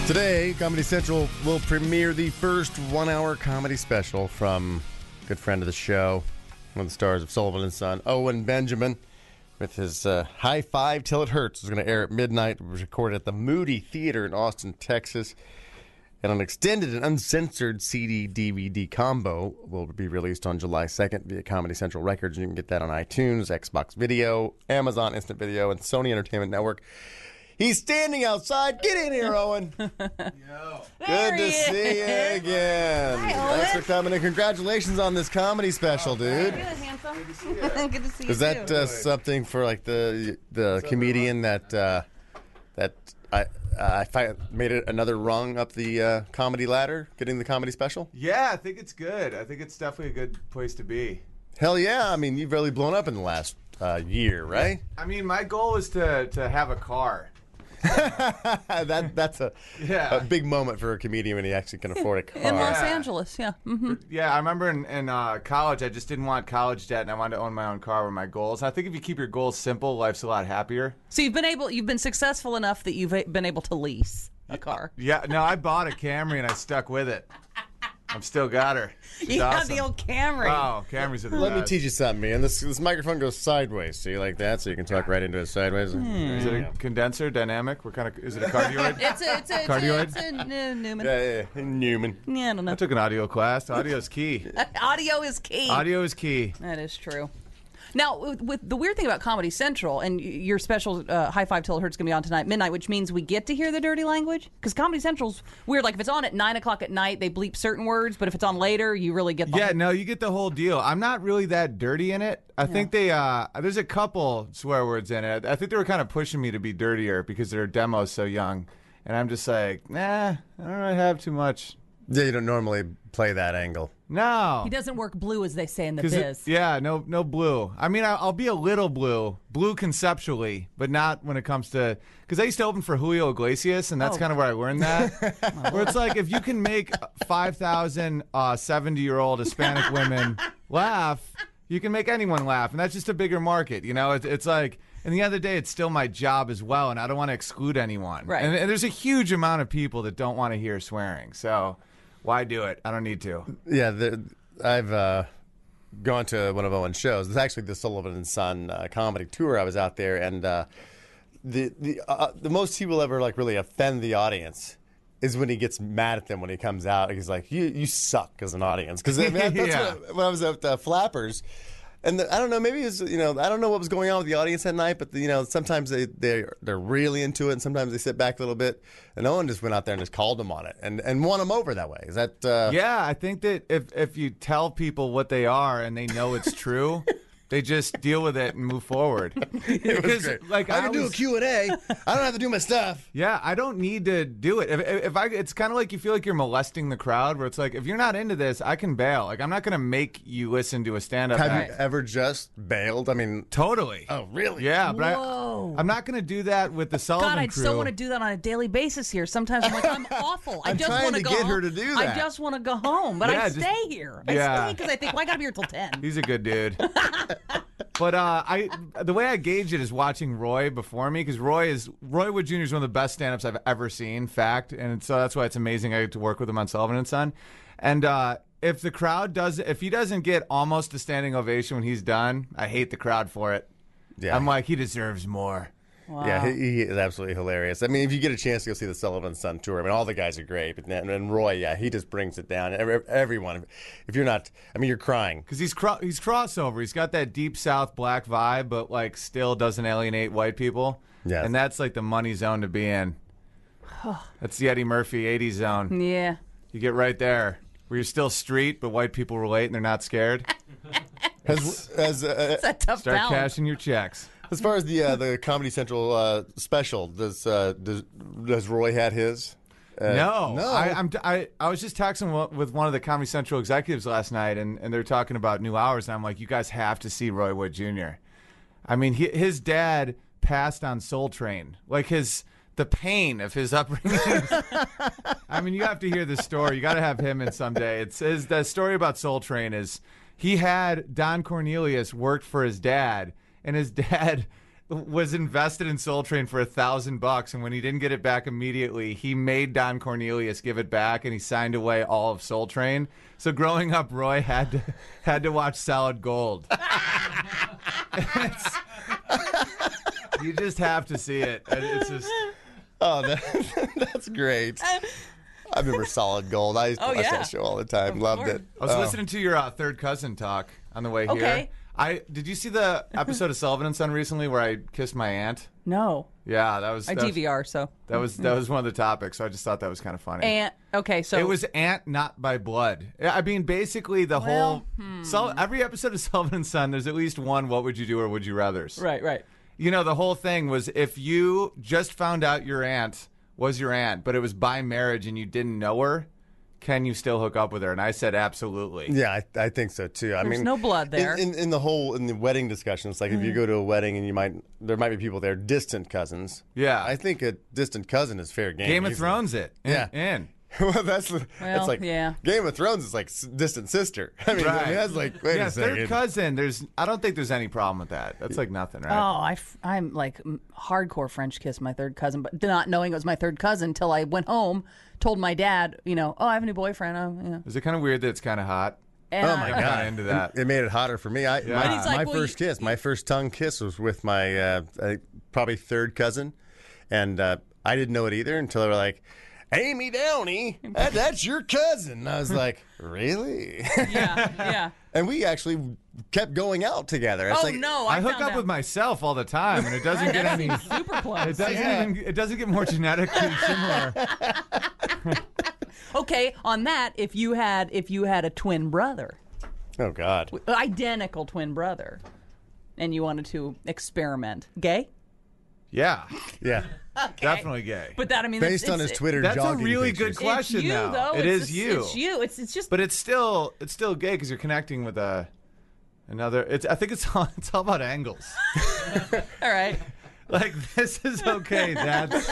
Today, Comedy Central will premiere the first one-hour comedy special from a good friend of the show, one of the stars of Sullivan and Son, Owen Benjamin, with his High Five Till It Hurts. It's going to air at midnight. It was recorded at the Moody Theater in Austin, Texas. And an extended and uncensored CD-DVD combo will be released on July 2nd via Comedy Central Records. You can get that on iTunes, Xbox Video, Amazon Instant Video, and Sony Entertainment Network. He's standing outside. Get in here, Owen. Yo. Good to see you again. Hi, Owen. Thanks for coming in. Congratulations on this comedy special, dude. Good, handsome. Good to see you. Good to see you Is that too. something for like the comedian that I made it another rung up the comedy ladder, getting the comedy special? Yeah, I think it's good. I think it's definitely a good place to be. Hell yeah! I mean, you've really blown up in the last year, right? I mean, my goal is to have a car. That's a big moment for a comedian when he actually can afford a car. In Los Yeah. Angeles, yeah. Mm-hmm. Yeah, I remember in college, I just didn't want college debt, and I wanted to own my own car were my goals. I think if you keep your goals simple, life's a lot happier. So you've been successful enough that you've been able to lease a car. Yeah, no, I bought a Camry, and I stuck with it. I've still got her. She's You got awesome. the old Camry. Oh, Camrys are the Let me best. teach you something, man. This microphone goes sideways. See, like that, so you can talk right into it sideways. Is it a condenser, dynamic? What kind of? Is it a cardioid? It's a Cardioid? Newman. Yeah, Newman. Yeah, I don't know. I took an audio class. Audio is key. Audio is key. Audio is key. That is true. Now, with the weird thing about Comedy Central, and your special High Five Till It Hurts is going to be on tonight, midnight, which means we get to hear the dirty language? Because Comedy Central's weird. Like, if it's on at 9 o'clock at night, they bleep certain words, but if it's on later, you really get the Yeah, whole... no, you get the whole deal. I'm not really that dirty in it. I think they there's a couple swear words in it. I think they were kind of pushing me to be dirtier because their demo's so young. And I'm just like, nah, I don't really have too much. Yeah, you don't normally play that angle. No. He doesn't work blue, as they say in the 'Cause biz. no blue. I mean, I'll be a little blue conceptually, but not when it comes to, because I used to open for Julio Iglesias, and that's Oh. kind of where I learned that. Where it's like, if you can make 5,000 70-year-old Hispanic women laugh, you can make anyone laugh, and that's just a bigger market. You know, it's like, in the end of the day, it's still my job as well, and I don't want to exclude anyone. Right. And there's a huge amount of people that don't want to hear swearing, so why do it? I don't need to. Yeah, I've gone to one of Owen's shows. It's actually the Sullivan and Son comedy tour. I was out there, and the most he will ever like really offend the audience is when he gets mad at them when he comes out. He's like, "You suck as an audience." Because that's Yeah. when I was at Flappers. And I don't know, maybe it's, I don't know what was going on with the audience that night, but sometimes they're really into it, and sometimes they sit back a little bit. And Owen just went out there and just called them on it, and won them over that way. Is that? Yeah, I think that if you tell people what they are and they know it's true, they just deal with it and move forward. Because like I can do a Q&A. I don't have to do my stuff. Yeah, I don't need to do it. It's kind of like you feel like you're molesting the crowd, where it's like, if you're not into this, I can bail. Like, I'm not going to make you listen to a stand-up Have act. you ever just bailed? I mean, Totally. oh really? Yeah, but Whoa. I'm not going to do that with the Sullivan God, I crew. so want to do that on a daily basis here. Sometimes I'm like, I'm awful. I I'm just trying want to go get home. her to do I that. just want to go home, but Yeah, I just- stay here. I Yeah. stay because I think, well, I got to be here till 10. He's a good dude. But the way I gauge it is watching Roy before me, because Roy Wood Jr. is one of the best stand-ups I've ever seen, fact, and so that's why it's amazing I get to work with him on Sullivan and Son. And if he doesn't get almost a standing ovation when he's done, I hate the crowd for it. Yeah. I'm like, he deserves more. Wow. Yeah, he is absolutely hilarious. I mean, if you get a chance to go see the Sullivan and Son tour, I mean, all the guys are great, but and Roy, yeah, he just brings it down. Everyone, if you're not, I mean, you're crying. Because he's crossover. He's got that deep South black vibe, but like still doesn't alienate white people. Yes. And that's like the money zone to be in. That's the Eddie Murphy 80s zone. Yeah. You get right there, where you're still street, but white people relate and they're not scared. As It's a tough Start balance. cashing your checks. as far as the Comedy Central special, does Roy had his? No. no. I was just texting with one of the Comedy Central executives last night, and they're talking about new hours, and I'm like, you guys have to see Roy Wood Jr. I mean, his dad passed on Soul Train. Like the pain of his upbringing. I mean, you have to hear this story. You got to have him in someday. The story about Soul Train is he had Don Cornelius worked for his dad, and his dad was invested in Soul Train for $1,000, and when he didn't get it back immediately, he made Don Cornelius give it back, and he signed away all of Soul Train. So growing up, Roy had to watch Solid Gold. You just have to see it. It's just That's great. I remember Solid Gold. I used to watch that show all the time. Loved it. I was listening to your third cousin talk on the way here. Okay. Did you see the episode of Sullivan and Son recently where I kissed my aunt? No. Yeah, that was. I DVR, so. That was one of the topics. So I just thought that was kind of funny. Aunt. Okay, so. It was aunt, not by blood. I mean, basically the whole. Every episode of Sullivan and Son, there's at least one. What would you do or would you rather's? Right. You know, the whole thing was if you just found out your aunt was your aunt, but it was by marriage and you didn't know her, can you still hook up with her? And I said absolutely. Yeah, I think so too. There's no blood there. In the wedding discussion, it's like if you go to a wedding and there might be people there, distant cousins. Yeah. I think a distant cousin is fair game. Game of easily. Thrones it. Yeah. Well, that's like Game of Thrones is like distant sister. I mean, Right. that's like wait a second. Third cousin. I don't think there's any problem with that. That's like nothing, right? Oh, I'm like hardcore French kiss my third cousin, but not knowing it was my third cousin until I went home, told my dad, I have a new boyfriend. Is it kind of weird that it's kind of hot? And Oh my I'm God! kinda into that. It made it hotter for me. And he's like, My well, first kiss, my first tongue kiss was with my probably third cousin, and I didn't know it either until they were like, "Amy Downey, that's your cousin." And I was like, "Really?" Yeah. And we actually kept going out together. It's Oh like, no! I hook found up out. with myself all the time, and it doesn't get any. Super close. It doesn't get more genetically similar. Okay, on that, if you had a twin brother, Oh God! identical twin brother, and you wanted to experiment, gay? Yeah, Yeah. definitely gay. But that Based on his Twitter That's a jogging really pictures. good question. It's you, now. though. It It's is just- you. It's you. It's just. But it's still gay because you're connecting with another. I think it's all about angles. all right. Like this is okay. That's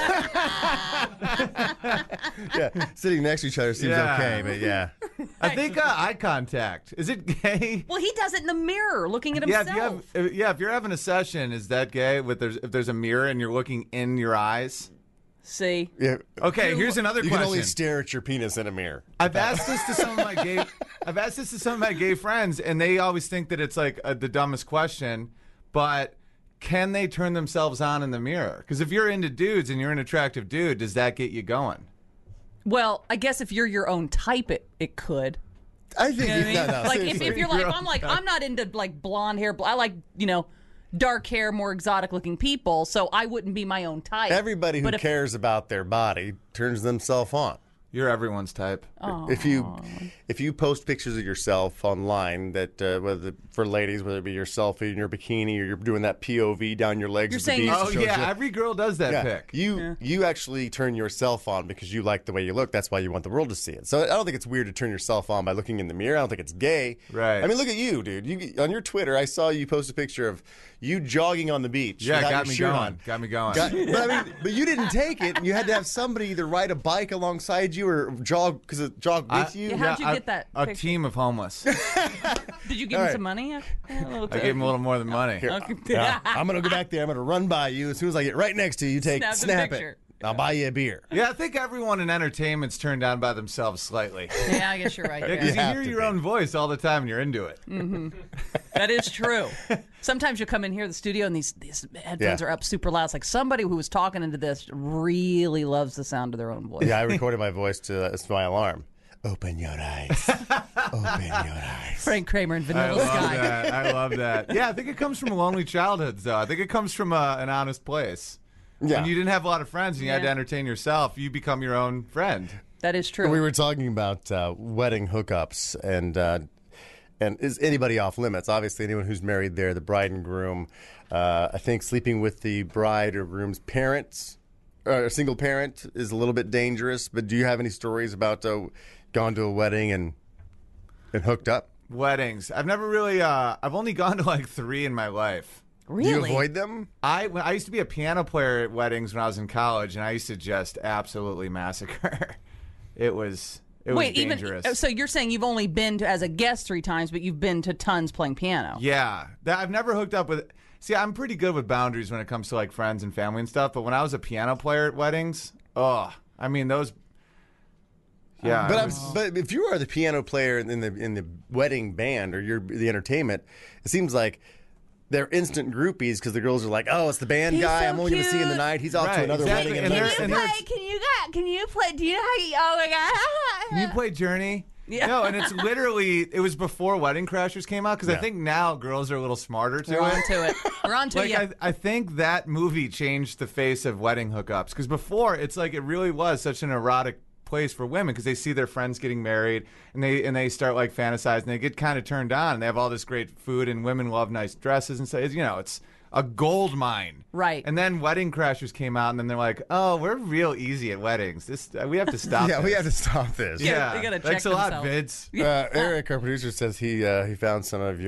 Yeah, sitting next to each other seems Yeah. okay, but yeah. I think eye contact. Is it gay? Well, he does it in the mirror, looking at Yeah, himself. if you're having a session, is that gay? If there's a mirror and you're looking in your eyes. See, Yeah. Okay, here's another You question. can only stare at your penis in a mirror. I've asked this to some of my gay friends, and they always think that it's like the dumbest question. But can they turn themselves on in the mirror? Because if you're into dudes and you're an attractive dude, does that get you going? well, I guess if you're your own type, it could. I think You know what I mean? no, like seriously. if you're like I'm not into like blonde hair. I like dark hair, more exotic looking people. So I wouldn't be my own type. Everybody who But if- cares about their body turns themselves on. You're everyone's type. If you post pictures of yourself online, that whether for ladies, whether it be your selfie in your bikini or you're doing that POV down your legs, You're at the saying beach, you're- Oh it shows yeah, you- every girl does that pic. You actually turn yourself on because you like the way you look. That's why you want the world to see it. So I don't think it's weird to turn yourself on by looking in the mirror. I don't think it's gay. Right. I mean, look at you, dude. You on your Twitter, I saw you post a picture of you jogging on the beach. Yeah, without got your me shirt going. on. Got me going. But you didn't take it. You had to have somebody either ride a bike alongside you or jog with you. Yeah, how'd you get that A picture? team of homeless. Did you give All him right. some money? I gave him a little more than money. Okay. Yeah, I'm gonna go back there. I'm gonna run by you as soon as I get right next to you. Snap picture. it. I'll buy you a beer. Yeah, I think everyone in entertainment's turned on by themselves slightly. Yeah, I guess you're right. Because Yeah. you have hear to your be. own voice all the time and you're into it. That is true. Sometimes you come in here to the studio and these headphones Yeah. are up super loud. It's like somebody who was talking into this really loves the sound of their own voice. Yeah, I recorded my voice to it's my alarm. Open your eyes. Open your eyes. Frank Kramer and I Vanilla love Sky. that. I love that. Yeah, I think it comes from lonely childhoods, though. I think it comes from an honest place. Yeah. When you didn't have a lot of friends and you had to Yeah. entertain yourself, you become your own friend. That is true. We were talking about wedding hookups and is anybody off limits? Obviously, anyone who's married there, the bride and groom. I think sleeping with the bride or groom's parents, a single parent, is a little bit dangerous. But do you have any stories about gone to a wedding and hooked up? Weddings. I've never really. I've only gone to like 3 in my life. really? Do you avoid them? I used to be a piano player at weddings when I was in college, and I used to just absolutely massacre. It was dangerous. So you're saying you've only been to as a guest 3 times, but you've been to tons playing piano. Yeah, I've never hooked up with. See, I'm pretty good with boundaries when it comes to like friends and family and stuff. But when I was a piano player at weddings, I mean those. Yeah, but if you are the piano player in the wedding band or you're the entertainment, it seems like they're instant groupies because the girls are like, "Oh, it's the band He's guy. so I'm only going to see him cute." tonight. He's off to Right, another exactly. wedding." And And they're- they're- and they're- Can you play? Do you know how you? Oh my god! Can you play Journey? Yeah. No, and it's literally, it was before Wedding Crashers came out because I Yeah. think now girls are a little smarter to We're it. on to it. We're on to Like it. I think that movie changed the face of wedding hookups because before it's like it really was such an erotic place for women because they see their friends getting married and they start like fantasizing. They get kind of turned on. And they have all this great food and women love nice dresses and so it's a gold mine. Right. And then Wedding Crashers came out and then they're like, oh, we're real easy at weddings. We have to stop. yeah, this. we have to stop this. Yeah. They gotta check Thanks a lot, themselves. Vids. Eric, our producer, says he found some of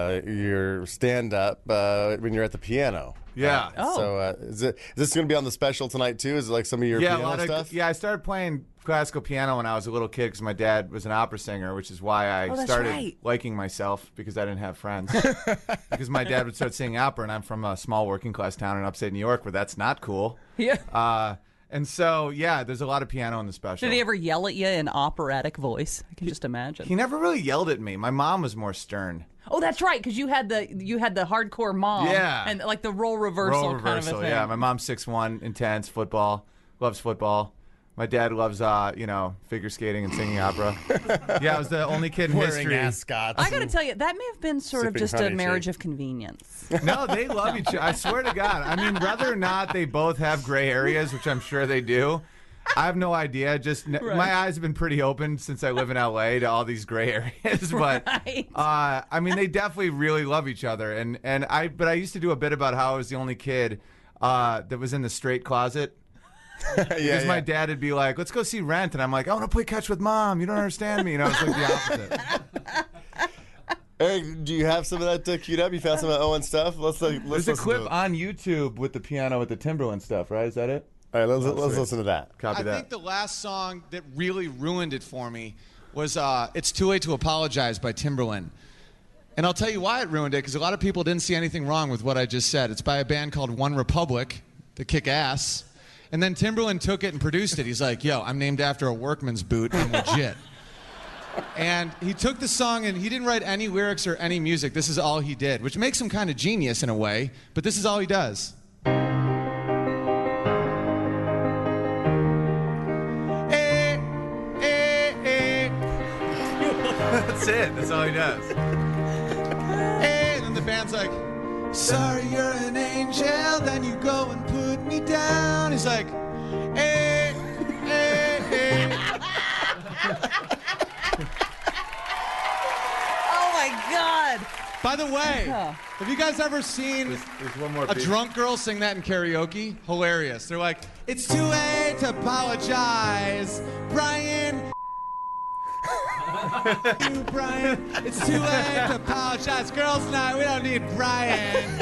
your stand up when you're at the piano. Yeah. Oh. So is this going to be on the special tonight too? Is it like some of your Yeah, a piano lot of stuff? I started playing classical piano when I was a little kid because my dad was an opera singer, which is why I Oh, that's started right. liking myself because I didn't have friends. Because my dad would start singing opera, and I'm from a small working class town in upstate New York where that's not cool. Yeah. And so there's a lot of piano in the special. Did he ever yell at you in operatic voice? I can just imagine. He never really yelled at me. My mom was more stern. Oh, that's right, because you had the hardcore mom. Yeah. And like the role reversal, kind of a thing. Yeah. My mom's 6'1", intense, football, loves football. My dad loves, figure skating and singing opera. Yeah, I was the only kid in Wearing history. ascots. I got to tell you, that may have been sort of Sipping just a honey marriage tea. of convenience. No, they love each other. I swear to God. I mean, whether or not they both have gray areas, which I'm sure they do, I have no idea. Just my eyes have been pretty open since I live in LA to all these gray areas. But Right. I mean, they definitely really love each other. But I used to do a bit about how I was the only kid that was in the straight closet. Because my dad would be like, let's go see Rent. And I'm like, I want to play catch with Mom. You don't understand me. It's like the opposite. Eric, do you have some of that queued up? You found some of Owen's stuff? Let's There's a listen clip to it. on YouTube with the piano with the Timberland stuff, right? Is that it? All right, let's sweet. listen to that. Copy I that. think the last song that really ruined it for me was It's Too Late to Apologize by Timberland. And I'll tell you why it ruined it, because a lot of people didn't see anything wrong with what I just said. It's by a band called One Republic, that kick ass. And then Timberland took it and produced it. He's like, yo, I'm named after a workman's boot. I'm legit. And he took the song and he didn't write any lyrics or any music. This is all he did, which makes him kind of genius in a way, but this is all he does. That's it. That's all he does. And then the band's like, sorry, you're an angel. Then you go and put me down. He's like, hey, hey, hey. Oh, my God. By the way, have you guys ever seen There's one more a beat. drunk girl sing that in karaoke? Hilarious. They're like, it's too late to apologize, Brian. You, Brian. It's too late to apologize. Girls' night, we don't need Brian.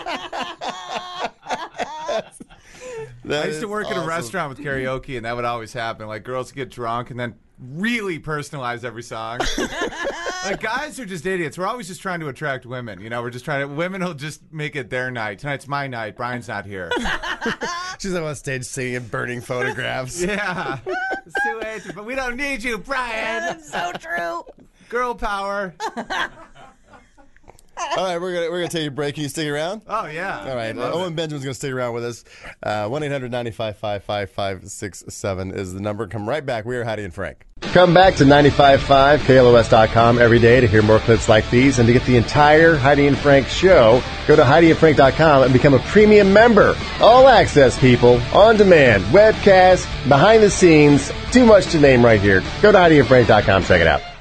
I used to work at a restaurant with karaoke, and that would always happen. Like, girls get drunk and then really personalize every song. Like, guys are just idiots. We're always just trying to attract women. We're just trying to. Women will just make it their night. Tonight's my night. Brian's not here. She's up on stage singing and burning photographs. Yeah. It's too late, but we don't need you, Brian. That's so true. Girl power. All right, we're gonna take a break. Can you stick around? Oh, yeah. All right, Owen Benjamin's going to stick around with us. 1-800-955-5567 is the number. Come right back. We are Heidi and Frank. Come back to 95.5 KLOS.com every day to hear more clips like these and to get the entire Heidi and Frank show. Go to HeidiandFrank.com and become a premium member. All access, people, on demand, webcast, behind the scenes, too much to name right here. Go to HeidiandFrank.com. Check it out.